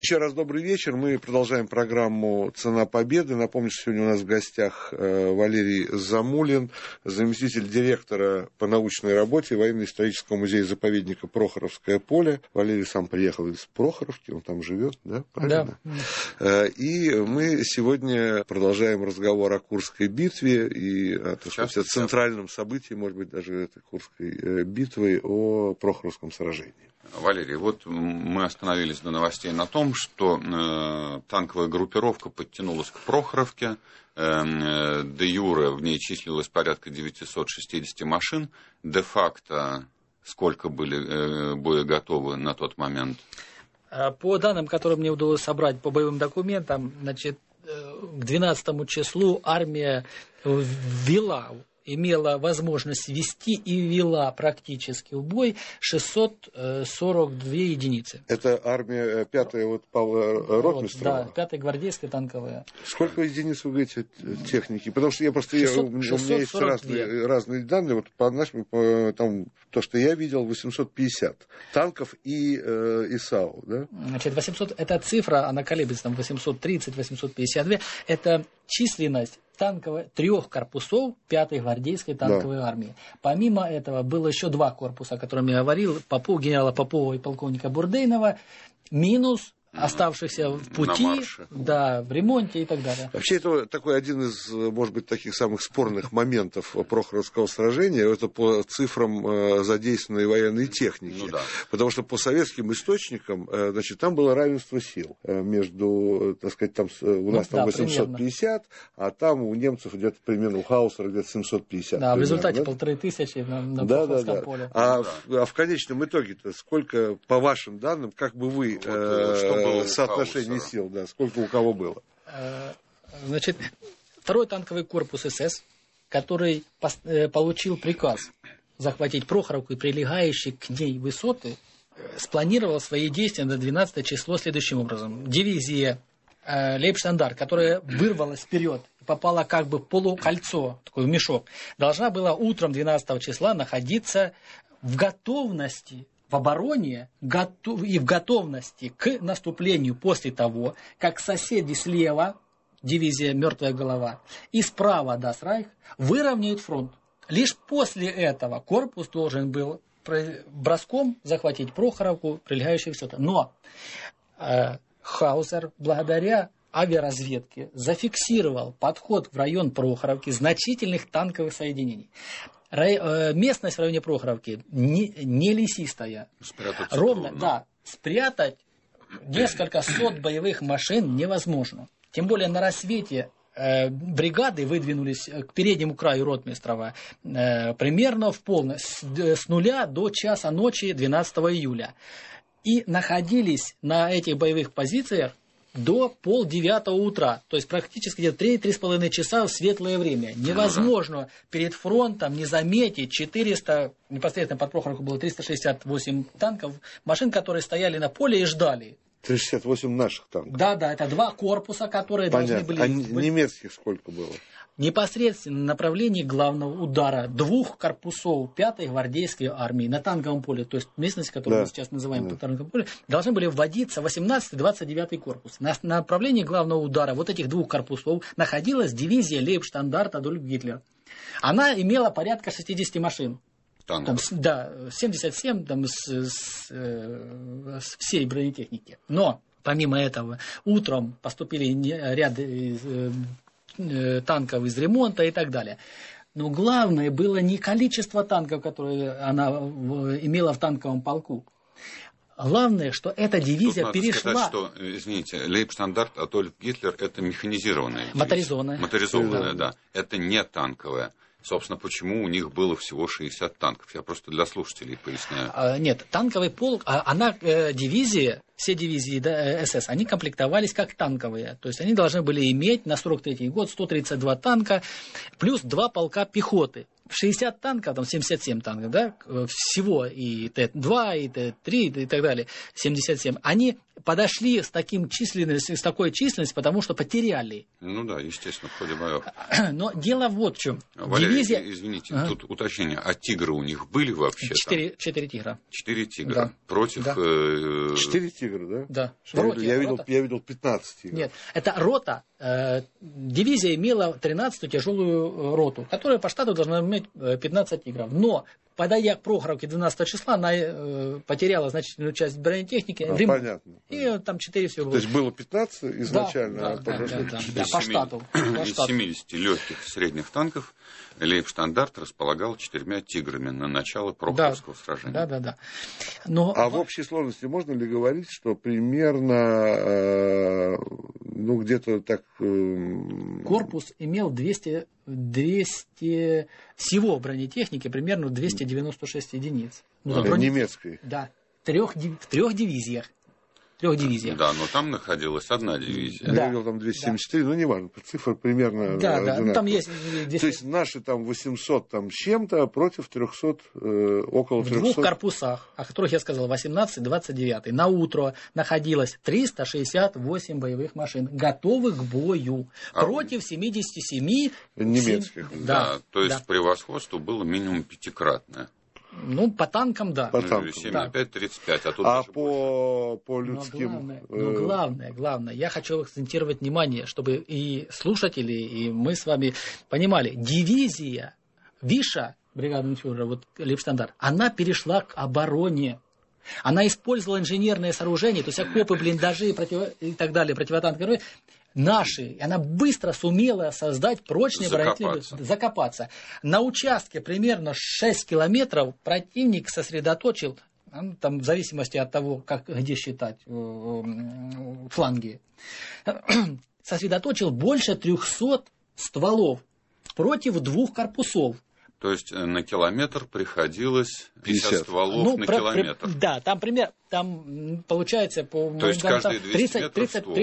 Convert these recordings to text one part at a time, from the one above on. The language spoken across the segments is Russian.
Еще раз добрый вечер. Мы продолжаем программу «Цена победы». Напомню, что сегодня у нас в гостях Валерий Замулин, заместитель директора по научной работе Военно-исторического музея-заповедника Прохоровское поле. Валерий сам приехал из Прохоровки, он там живет, да? Правильно? Да. И мы сегодня продолжаем разговор о Курской битве и о центральном событии, может быть, даже этой Курской битвы, о Прохоровском сражении. Валерий, вот мы остановились до новостей на том, что танковая группировка подтянулась к Прохоровке, де юре в ней числилось порядка 960 машин, де-факто сколько были боеготовы на тот момент? По данным, которые мне удалось собрать по боевым документам, значит, к 12 числу армия имела возможность вести и вела практически в бой 642 единицы. Это армия 5-я вот Павла Ротмистрова? Да, 5-я гвардейская танковая. Сколько единиц вы говорите техники? Потому что у меня есть разные данные. Вот по нашим, там, то, что я видел, 850 танков и ИСАУ, да? Значит, 800, эта цифра, она колеблется, там 830, 852. Это численность танковых 3 корпусов 5-й гвардейской танковой армии. Помимо этого было еще 2 корпуса, о которых я говорил, генерала Попова и полковника Бурдейнова, минус оставшихся в пути, в ремонте и так далее. Вообще, это такой один из, может быть, таких самых спорных моментов Прохоровского сражения, это по цифрам задействованной военной техники. Потому что по советским источникам, значит, там было равенство сил между, так сказать, там, у нас там 850, а там у немцев где-то примерно, у Хаусера где-то 750. Да, в результате 1500 на Прохоровском поле. А в конечном итоге-то сколько, по вашим данным, как бы вы... соотношение сил, да, сколько у кого было? Значит, 2-й танковый корпус СС, который получил приказ захватить Прохоровку и прилегающие к ней высоты, спланировал свои действия на 12 число следующим образом. Дивизия Лейбштандарт, которая вырвалась вперед, попала как бы в полукольцо, такой мешок, должна была утром 12 числа находиться в готовности, в обороне и в готовности к наступлению после того, как соседи слева, дивизия «Мертвая голова», и справа Дас-Райх выровняют фронт. Лишь после этого корпус должен был броском захватить Прохоровку, прилегающие высоты. Но Хаусер, благодаря авиаразведке, зафиксировал подход в район Прохоровки значительных танковых соединений. Местность в районе Прохоровки не лесистая. Спрятать несколько сот боевых машин невозможно. Тем более на рассвете бригады выдвинулись к переднему краю Ротмистрова примерно в полночь, с 0 до часа ночи 12 июля. И находились на этих боевых позициях до 8:30 утра, то есть практически где-то 3-3,5 часа в светлое время. Невозможно перед фронтом не заметить 400, непосредственно под Прохоровку было 368 танков, машин, которые стояли на поле и ждали. 368 наших танков? Да, это 2 корпуса, которые должны были... А немецких сколько было? Непосредственно на направлении главного удара 2 корпусов 5-й гвардейской армии на танковом поле, то есть местность, которую мы сейчас называем танковым полем, должны были вводиться 18-й, 29-й корпус. На направлении главного удара вот этих 2 корпусов находилась дивизия Лейбштандарт Адольф Гитлер. Она имела порядка 60 машин. Там, 77 там, с всей бронетехники. Но, помимо этого, утром поступили ряд танков из ремонта и так далее. Но главное было не количество танков, которые она имела в танковом полку. Главное, что эта дивизия перешла... Надо сказать, что, извините, Лейбштандарт Адольф Гитлер — это механизированная дивизия. Моторизованная, да. Это не танковая. Собственно, почему у них было всего 60 танков? Я просто для слушателей поясняю. Нет, танковый полк, дивизия, все дивизии СС, они комплектовались как танковые. То есть они должны были иметь на 43-й год 132 танка, плюс 2 полка пехоты. 60 танков, там 77 танков, да, всего, и Т-2, и Т-3, и так далее, 77, они подошли с такой численностью, потому что потеряли. Ну да, естественно, в ходе боев. Но дело вот в чем. Валерий, Дивизия... извините, тут уточнение. А тигры у них были вообще? 4 тигра. 4 тигра. Да. Против... Да. 4 тигра, да? Да. Я видел 15 тигров. Нет, это рота. Дивизия имела 13-ю тяжелую роту, которая по штату должна иметь 15 тигров. Но, подойдя к Прохоровке 12 числа, она потеряла значительную часть бронетехники. Понятно. И там 4 всего было. То есть было 15 изначально, да, по штату. Из 70 легких и средних танков лейбштандарт располагал 4 тиграми на начало Прохоровского сражения. Да. А в общей сложности можно ли говорить, что примерно, где-то так... Корпус имел 200 всего бронетехники, примерно 296 единиц. Немецкой? Да, в 3 дивизиях. Да, но там находилась одна дивизия. Я видел там 274, но неважно, цифра примерно одинаковая. Там есть... То есть наши там 800 там с чем-то против 300, около 300. В 2 корпусах, о которых я сказал, 18, 29, на утро находилось 368 боевых машин, готовых к бою, против 77 немецких. Да, то есть превосходство было минимум 5-кратное. Ну, по танкам, да. По танкам. 7,5-35, а по людским... Главное, я хочу акцентировать внимание, чтобы и слушатели, и мы с вами понимали, дивизия Виша, бригадный фюрер, вот Лейбштандарт, она перешла к обороне. Она использовала инженерные сооружения, то есть окопы, блиндажи и так далее, противотанковые. Наши, она быстро сумела создать прочные бронетехники, закопаться. На участке примерно 6 километров противник сосредоточил, там в зависимости от того, где считать фланги, сосредоточил больше 300 стволов против 2 корпусов. То есть на километр приходилось 50 стволов на километр. Да, там пример, там получается по... То есть каждые 200 метров ствол.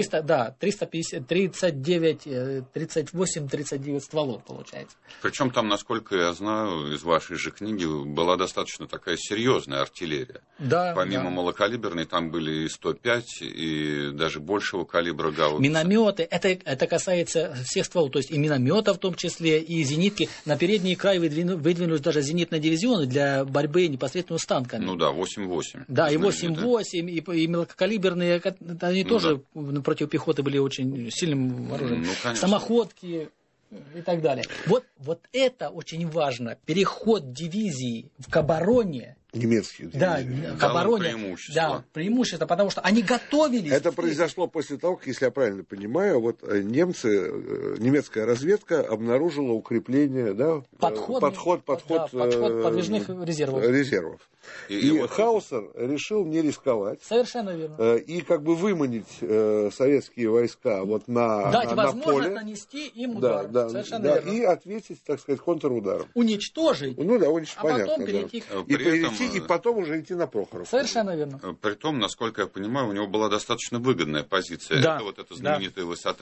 38-39 стволов получается. Причем там, насколько я знаю, из вашей же книги была достаточно такая серьезная артиллерия. Да. Помимо малокалиберной, там были и 105, и даже большего калибра гаубицы. Минометы, это касается всех стволов, то есть и минометов в том числе, и зенитки. На передний край выдвинулись даже зенитные дивизионы для борьбы непосредственно с танками. Ну да, 8-8. Да, и 8-8, и мелкокалиберные, они тоже против пехоты были очень сильным оружием. Самоходки и так далее. Вот это очень важно. Переход дивизии к обороне. Немецких дивизий. Да, к обороне. Преимущество, потому что они готовились. Это произошло после того, как, если я правильно понимаю, вот немецкая разведка обнаружила укрепление, подход подвижных резервов. И Хаусер решил не рисковать. Совершенно верно. И как бы выманить советские войска вот на дать на возможность поле. Нанести им удар. Совершенно верно. И ответить, так сказать, контрударом. Уничтожить. Потом перейти и потом уже идти на Прохоровку. Совершенно верно. Притом, насколько я понимаю, у него была достаточно выгодная позиция. Да. Это вот эта знаменитая высота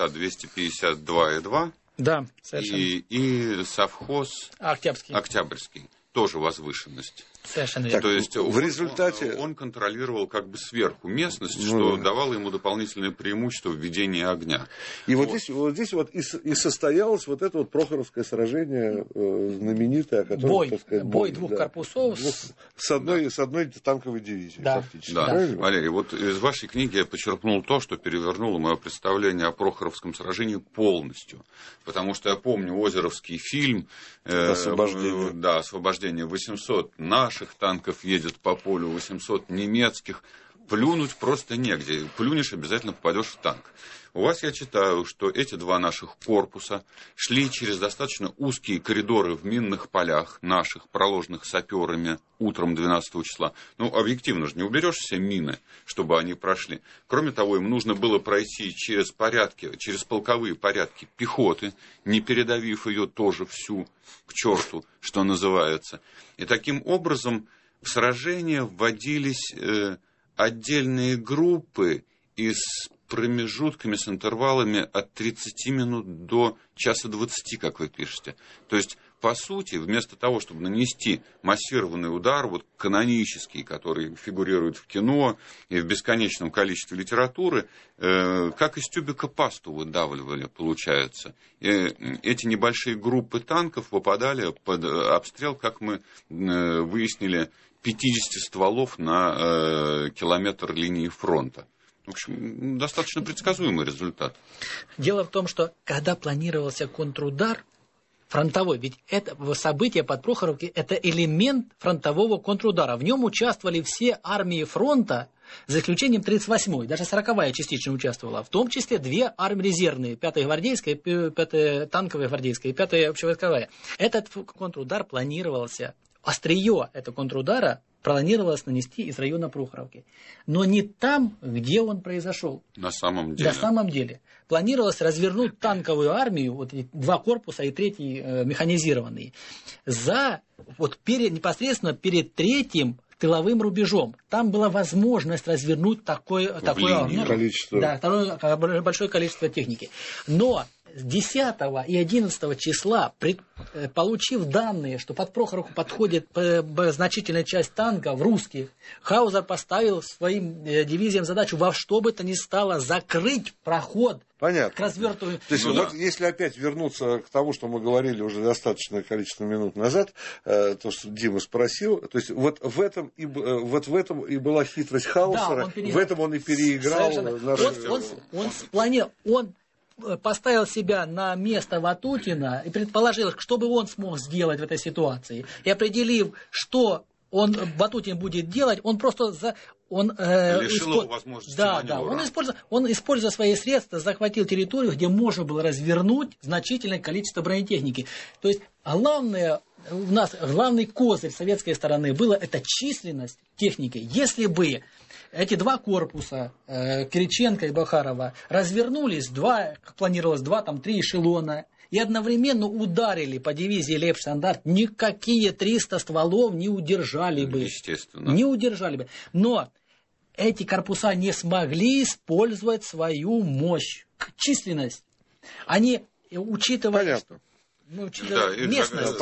252,2. Да, совершенно. И совхоз Октябрьский. Тоже возвышенность. Совершенно верно. То есть в результате он контролировал как бы сверху местность, что давало ему дополнительное преимущество в ведении огня. И вот здесь и состоялось вот это вот Прохоровское сражение знаменитое, о котором, так сказать, бой 2 корпусов с одной танковой дивизией, фактически. Да. Валерий, вот из вашей книги я почерпнул то, что перевернуло мое представление о Прохоровском сражении полностью. Потому что я помню Озеровский фильм «Освобождение». 800 наших танков едет по полю, 800 немецких. Плюнуть просто негде. Плюнешь, обязательно попадешь в танк. У вас я читаю, что эти 2 наших корпуса шли через достаточно узкие коридоры в минных полях наших, проложенных саперами утром 12 числа. Объективно же не уберешь все мины, чтобы они прошли. Кроме того, им нужно было пройти через полковые порядки пехоты, не передавив ее тоже всю к черту, что называется. И таким образом в сражение вводились отдельные группы и с промежутками, с интервалами от 30 минут до часа 20, как вы пишете. То есть по сути, вместо того, чтобы нанести массированный удар, вот канонический, который фигурирует в кино и в бесконечном количестве литературы, как из тюбика пасту выдавливали, получается. Эти небольшие группы танков попадали под обстрел, как мы выяснили, 50 стволов на километр линии фронта. В общем, достаточно предсказуемый результат. Дело в том, что когда планировался контрудар фронтовой, ведь это событие под Прохоровкой – это элемент фронтового контрудара. В нем участвовали все армии фронта, за исключением 38-й, даже 40-я частично участвовала, в том числе две армии резервные, 5-я гвардейская, 5-я танковая гвардейская и 5-я общевойсковая. Этот контрудар планировался, острие этого контрудара планировалось нанести из района Прохоровки. Но не там, где он произошел. На самом деле. На самом деле. Планировалось развернуть танковую армию, вот два корпуса и третий механизированный, непосредственно перед третьим тыловым рубежом. Там была возможность развернуть такое большое количество техники. Но с 10 и 11 числа, получив данные, что под Прохоровку подходит значительная часть танков русских, Хаузер поставил своим дивизиям задачу во что бы то ни стало закрыть проход. Понятно. К развертыванию. То есть, вот, если опять вернуться к тому, что мы говорили уже достаточное количество минут назад, то, что Дима спросил, то есть вот в этом и была хитрость Хаусера, да, в этом он и переиграл. Он поставил себя на место Ватутина и предположил, что бы он смог сделать в этой ситуации. И определив, что Ватутин будет делать, он просто лишил его возможности маневра. Он, используя свои средства, захватил территорию, где можно было развернуть значительное количество бронетехники. То есть главный козырь советской стороны было это численность техники. Если бы эти два корпуса, Кириченко и Бахарова, развернулись, как планировалось, 2-3 эшелона, и одновременно ударили по дивизии Лейбштандарт, никакие 300 стволов не удержали бы. Естественно. Не удержали бы. Но эти корпуса не смогли использовать свою мощь, численность. Они, учитывая... Понятно. Местность.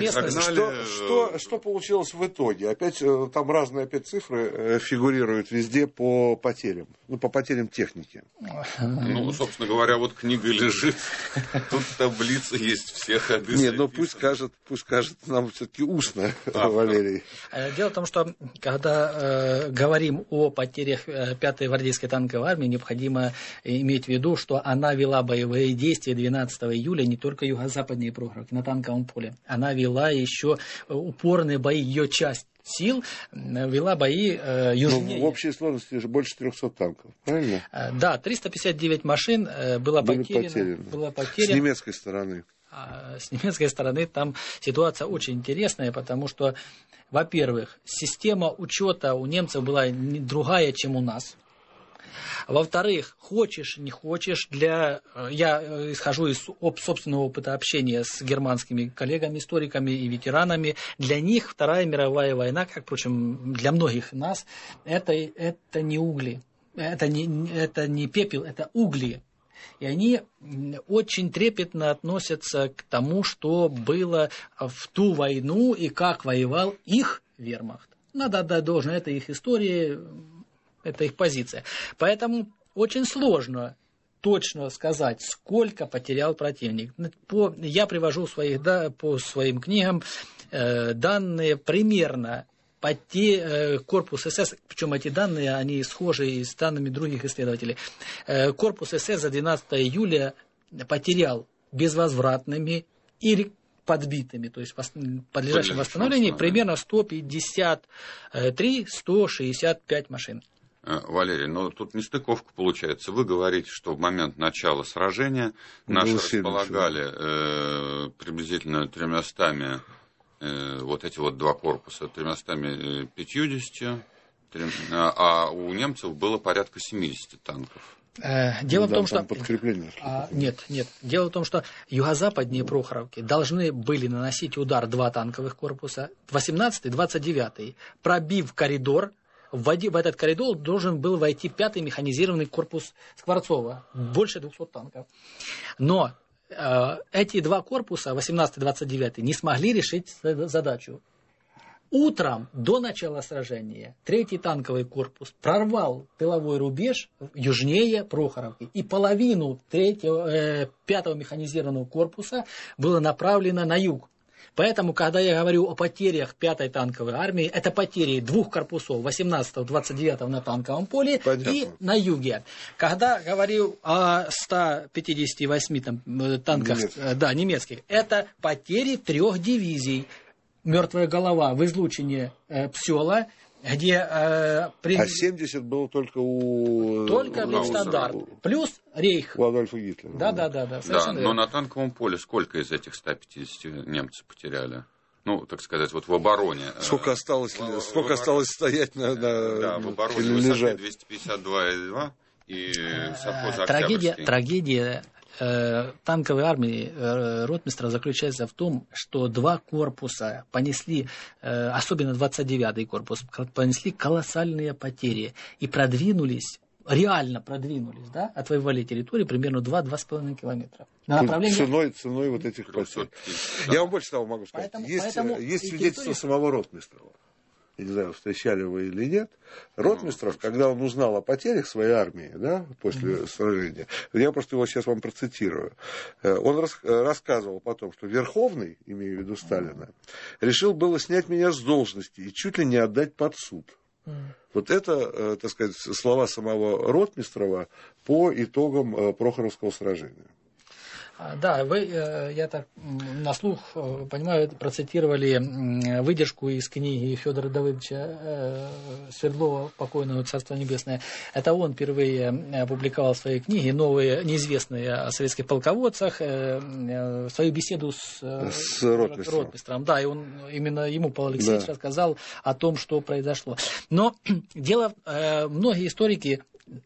Что получилось в итоге? Опять там разные цифры фигурируют везде по потерям. По потерям техники. Собственно говоря, вот книга лежит. Тут таблица есть, все ходы. Нет, пусть скажет нам все-таки устно, Валерий. Дело в том, что когда говорим о потерях 5-й гвардейской танковой армии, необходимо иметь в виду, что она вела боевые действия 12 июля не только юго-западнее Прохоровки, на танковом поле. Она вела еще упорные бои, ее часть сил вела бои южнее. В общей сложности же больше 300 танков, правильно? Да, 359 машин было потеряно. С немецкой стороны. С немецкой стороны там ситуация очень интересная, потому что, во-первых, система учета у немцев была другая, чем у нас. Во-вторых, хочешь, не хочешь, я исхожу из собственного опыта общения с германскими коллегами-историками и ветеранами, для них Вторая мировая война, как, впрочем, для многих нас, это не угли, это не пепел, это угли. И они очень трепетно относятся к тому, что было в ту войну и как воевал их вермахт. Надо отдать должное, это их история. Это их позиция. Поэтому очень сложно точно сказать, сколько потерял противник. Я привожу по своим книгам данные примерно корпус СС, причем эти данные, они схожи с данными других исследователей. Корпус СС за 12 июля потерял безвозвратными или подбитыми, то есть подлежащим восстановлению, примерно 153-165 машин. Валерий, тут нестыковка получается. Вы говорите, что в момент начала сражения наши располагали приблизительно 300, вот эти вот два корпуса, 350, а у немцев было порядка 70 танков. Дело в том, что... подкрепление. Нет. Дело в том, что юго-западнее Прохоровки должны были наносить удар два танковых корпуса, 18-й, 29-й, пробив коридор. В этот коридор должен был войти 5-й механизированный корпус Скворцова, больше 200 танков. Но эти два корпуса, 18-29, не смогли решить задачу. Утром до начала сражения 3-й танковый корпус прорвал тыловой рубеж южнее Прохоровки, и половину 5-го механизированного корпуса было направлено на юг. Поэтому, когда я говорю о потерях 5-й танковой армии, это потери двух корпусов, 18-го, 29-го на танковом поле. Понятно. И на юге. Когда говорю о 158 танках немецких, это потери 3 дивизий. Мертвая голова в излучине Псёла, где... А 70 было только у... Только Рейхстандарт. Плюс Рейх. У Адольфа Гитлера. Да. Но на танковом поле сколько из этих 150 немцы потеряли? Ну, так сказать, вот в обороне. Сколько осталось стоять на в обороне высоты 252,2 и совхоза Октябрьский. Трагедия танковой армии ротмистра заключается в том, что два корпуса понесли, особенно 29-й корпус, понесли колоссальные потери и реально продвинулись, да, отвоевали территорию примерно 2-2,5 километра. На направлении... Ценой вот этих потерь. Я вам больше того могу сказать. Есть свидетельство самого ротмистрова. Я не знаю, встречали вы или нет, Ротмистров, когда он узнал о потерях своей армии, да, после сражения, я просто его сейчас вам процитирую, он рассказывал потом, что Верховный, имею в виду Сталина, решил было снять меня с должности и чуть ли не отдать под суд. Вот это, так сказать, слова самого Ротмистрова по итогам Прохоровского сражения. Да, вы, я так на слух понимаю, процитировали выдержку из книги Федора Давыдовича Свердлова, покойного, Царство Небесное. Это он впервые опубликовал в своей книге «Новые неизвестные о советских полководцах», свою беседу с Ротмистром. Да, и он именно ему, Павел Алексеевич, рассказал о том, что произошло. Но дело, многие историки...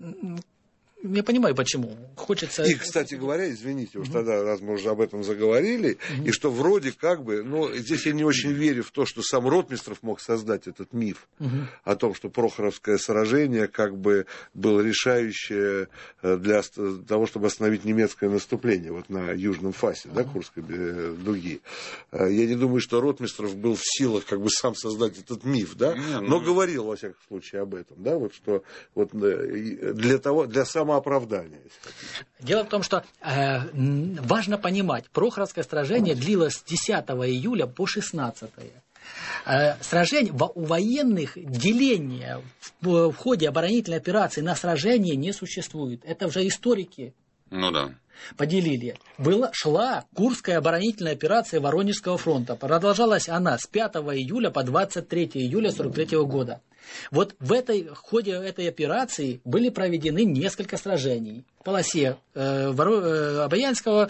Я понимаю, почему. Хочется... И, кстати говоря, извините, уж тогда, раз мы уже об этом заговорили, и что вроде как бы, здесь я не очень верю в то, что сам Ротмистров мог создать этот миф о том, что Прохоровское сражение как бы было решающее для того, чтобы остановить немецкое наступление вот на южном фасе, да, Курской дуги. Я не думаю, что Ротмистров был в силах как бы сам создать этот миф, да, но говорил, во всяком случае, об этом, да, вот что вот для самооправдания. Дело в том, что важно понимать, Прохоровское сражение длилось с 10 июля по 16. Сражение, у военных деления в ходе оборонительной операции на сражение не существует. Это уже историки поделили. Шла Курская оборонительная операция Воронежского фронта. Продолжалась она с 5 июля по 23 июля 1943 года. Вот в ходе этой операции были проведены несколько сражений. В полосе Обоянского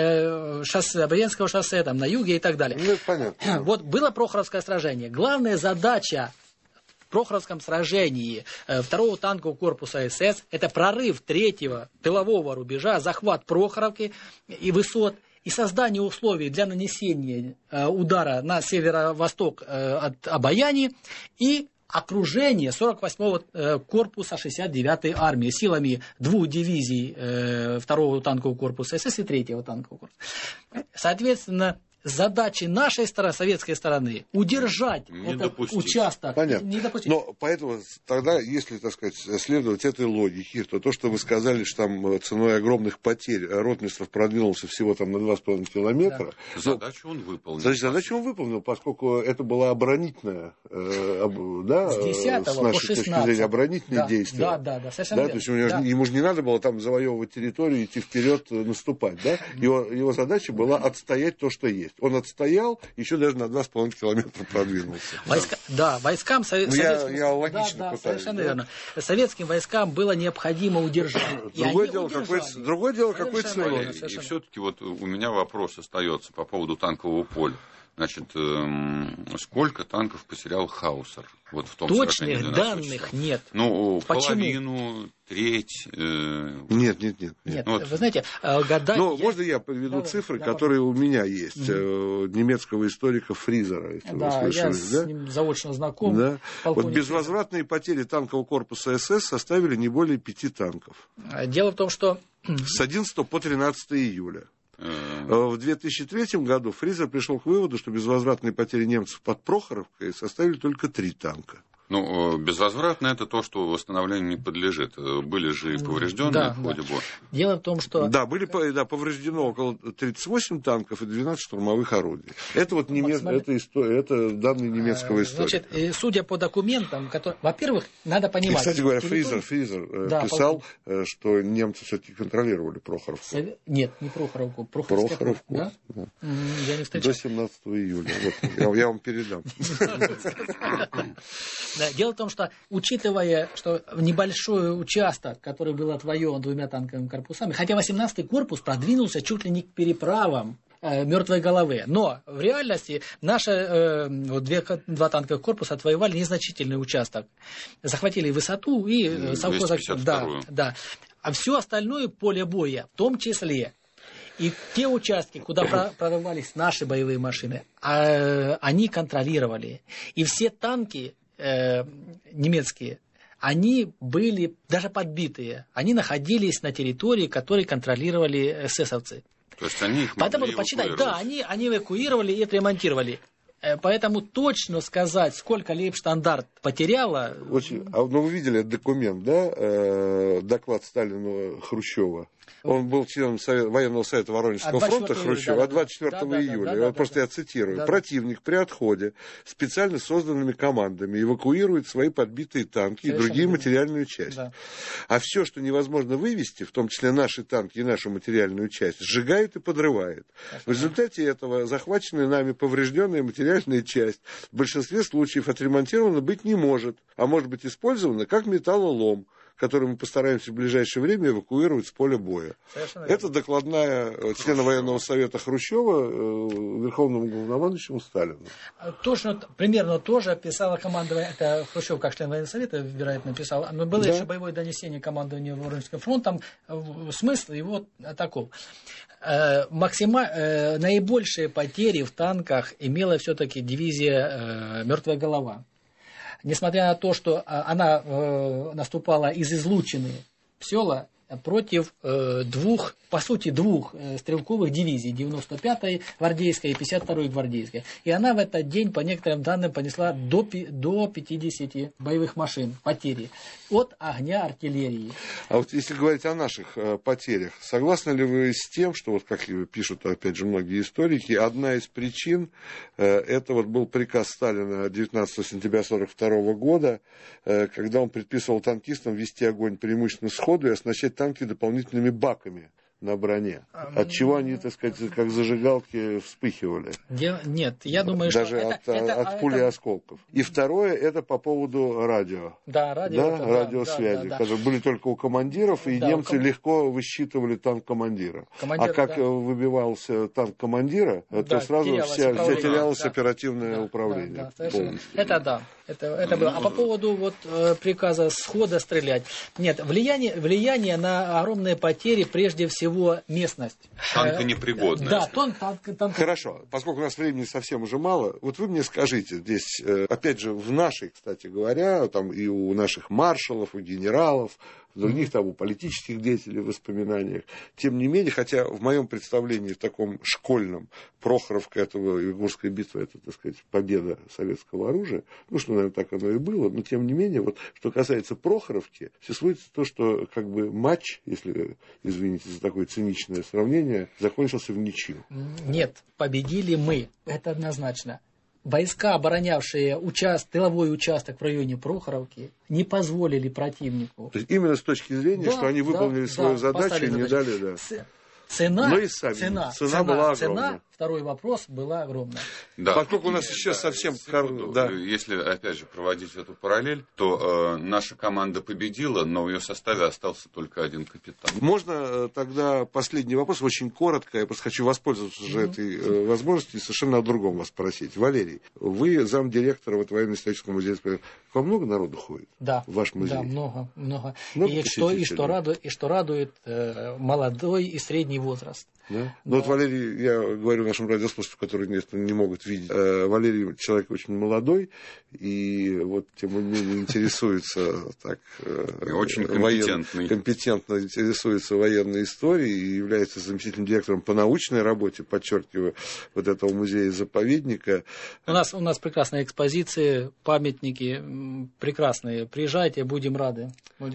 шоссе, там, на юге и так далее. Понятно. Вот было Прохоровское сражение. Главная задача в Прохоровском сражении 2-го танкового корпуса СС – это прорыв 3-го тылового рубежа, захват Прохоровки и высот, и создание условий для нанесения удара на северо-восток от Обояни и окружение 48-го корпуса 69-й армии силами 2 дивизий 2-го танкового корпуса СС и 3-го танкового корпуса. Соответственно, задачи нашей стороны, советской стороны, удержать этот участок. Понятно. Не допустить. Но поэтому тогда, если, так сказать, следовать этой логике, то что вы сказали, что там ценой огромных потерь Ротмистров продвинулся всего там на 2,5 километра. Да. Задачу он выполнил. Задачу он выполнил, поскольку это была оборонительная, да, с 10 с нашей по 16. точки зрения, оборонительные действия. Да, совершенно верно. То есть ему же не надо было там завоевывать территорию, идти вперед, наступать. Да? Его задача была отстоять то, что есть. Он отстоял, еще даже на 2,5 километра продвинулся. Войскам советским... Я логично пытаюсь. Совершенно верно. Советским войскам было необходимо удержать. Другое дело, какой ценой. И все-таки вот у меня вопрос остается по поводу танкового поля. Значит, сколько танков потерял Хаусер? Вот в том точных данных нет. Ну, половину, треть. Нет. Вы знаете, гадать... можно я приведу цифры, которые у меня есть, немецкого историка Фризера, если вы слышали. Я с ним заочно знаком. Да. Вот безвозвратные потери танкового корпуса СС составили не более 5 танков. Дело в том, что... С 11 по 13 июля. В 2003 году Фризер пришел к выводу, что безвозвратные потери немцев под Прохоровкой составили только 3 танка. Ну, безвозвратно это то, что восстановлению не подлежит. Были же и поврежденные в ходе боя. Дело в том, что... Да, повреждено около 38 танков и 12 штурмовых орудий. Это вот это данные немецкого историка. Значит, судя по документам, которые... Во-первых, надо понимать... И, кстати говоря, Фризер писал, что немцы все-таки контролировали Прохоровку. Нет, не Прохоровку. Прохоровку. Да? Я не встречал. До 17 июля. Вот, я вам передам. Да, дело в том, что, учитывая, что небольшой участок, который был отвоеван 2 танковыми корпусами, хотя 18-й корпус продвинулся чуть ли не к переправам Мертвой Головы, но в реальности наши 2 танковых корпуса отвоевали незначительный участок, захватили высоту и совхоза... Да. А все остальное поле боя, в том числе и те участки, куда прорывались наши боевые машины, они контролировали. И все танки немецкие, они были даже подбитые. Они находились на территории, которые контролировали эсэсовцы. То есть они их Поэтому почитать, да, они эвакуировали и отремонтировали. Поэтому точно сказать, сколько Лейбштандарт потеряла... Ну, вы видели этот документ, да? Доклад Сталина Хрущева. Он был членом военного совета Воронежского фронта Хрущева от 24 июля. Я цитирую. Противник при отходе специально созданными командами эвакуирует свои подбитые танки и другие материальную часть. Да. А все, что невозможно вывести, в том числе наши танки и нашу материальную часть, сжигает и подрывает. В результате этого захваченная нами поврежденная материальная часть в большинстве случаев отремонтирована быть не может, а может быть использована как металлолом, который мы постараемся в ближайшее время эвакуировать с поля боя. Это докладная члена военного совета Хрущева верховному главнокомандующему Сталину. Примерно тоже писала командование, это Хрущев как член военного совета, вероятно, писал, но было еще боевое донесение командования Воронежским фронтом, смысл его таков. Наибольшие потери в танках имела все-таки дивизия «Мертвая голова». Несмотря на то, что она наступала из излучины села против двух стрелковых дивизий, 95-й гвардейской и 52-й гвардейской. И она в этот день, по некоторым данным, понесла до 50 боевых машин потери от огня артиллерии. А вот если говорить о наших потерях, согласны ли вы с тем, что, вот как пишут, опять же, многие историки, одна из причин, это вот был приказ Сталина 19 сентября 1942 года, когда он предписывал танкистам вести огонь преимущественно сходу и оснащать танки дополнительными баками на броне. От чего они, так сказать, как зажигалки вспыхивали. Нет, я думаю, даже что... от пули и осколков. И второе, это по поводу радио. Да, радиосвязи. Которые были только у командиров, и немцы легко высчитывали танк командира. А как выбивался танк командира, то сразу терялось оперативное управление. Это да. Это было. А по поводу приказа схода стрелять. Нет, влияние на огромные потери прежде всего местность. Танконепригодность. Да, танк. Хорошо, поскольку у нас времени совсем уже мало, вот вы мне скажите, здесь, опять же, в нашей, кстати говоря, там и у наших маршалов, и генералов, других там у политических деятелей в воспоминаниях, тем не менее, хотя в моем представлении, в таком школьном, Прохоровка, Югорская битва, это, так сказать, победа советского оружия, что, наверное, так оно и было, но тем не менее, вот, что касается Прохоровки, все сводится то, что как бы матч, если, извините за такое циничное сравнение, закончился в ничью. Нет, победили мы, это однозначно. Войска, оборонявшие тыловой участок в районе Прохоровки, не позволили противнику. То есть именно с точки зрения, что они выполнили свою задачу и не дали... Да. Цена была огромная. Второй вопрос была огромная. Да. Поскольку у нас сейчас совсем... Если, опять же, проводить эту параллель, то наша команда победила, но в ее составе остался только один капитан. Можно тогда последний вопрос, очень коротко. Я просто хочу воспользоваться уже этой возможностью и совершенно о другом вас спросить. Валерий, вы замдиректора военно-исторического музея. К вам много народу ходит? Да. В ваш музей? Да, много. И что радует молодой и средний возраст. Да? Ну вот, Валерий, я говорю нашим радиослушателям, которые не могут видеть. Валерий человек очень молодой, и вот, тем не менее, интересуется так... Очень компетентно интересуется военной историей и является заместителем директора по научной работе, подчеркиваю, вот этого музея-заповедника. У нас прекрасные экспозиции, памятники прекрасные. Приезжайте, будем рады.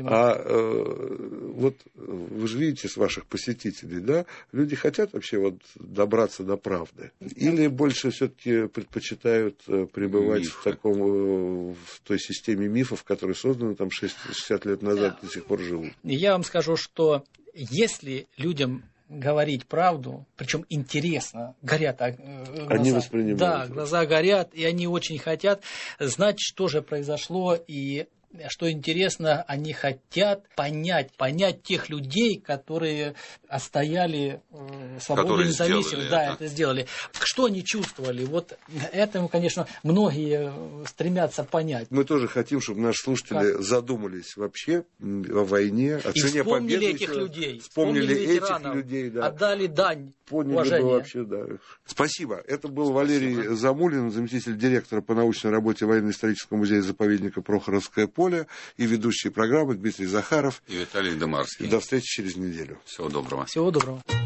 Вот вы же видите с ваших посетителей, да, люди хотят вообще вот добраться до правды? Или больше все-таки предпочитают пребывать в той системе мифов, которые созданы там 60 лет назад, до сих пор живут? Я вам скажу, что если людям говорить правду, причем интересно, горят глаза. Они воспринимают. Да, глаза горят, и они очень хотят знать, что же произошло, и что интересно, они хотят понять тех людей, которые отстояли свободу и независимость. Это сделали. Что они чувствовали? Вот этому, конечно, многие стремятся понять. Мы тоже хотим, чтобы наши слушатели задумались вообще о войне, о цене победы. Вспомнили этих людей, да. Отдали дань поняли уважения. Бы вообще, да. Спасибо. Это был Валерий Замулин, заместитель директора по научной работе Военно-исторического музея-заповедника Прохоровское поле, и ведущие программы Дмитрий Захаров и Виталий Домарский. До встречи через неделю. Всего доброго. Всего доброго.